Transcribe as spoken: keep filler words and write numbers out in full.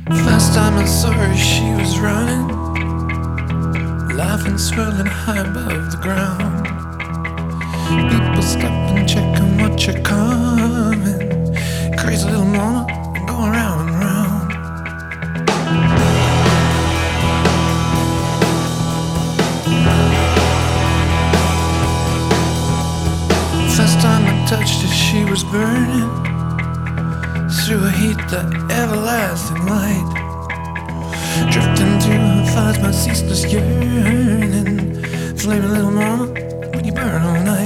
First time I saw her, she was running, laughing, swirling high above the ground. People stopping, checking what you're coming. Crazy little mama, going round and round. First time I touched her, she was burning through a heat, the everlasting light. Drifting to her thighs, my ceaseless yearning. Flaming little mama, when you burn all night.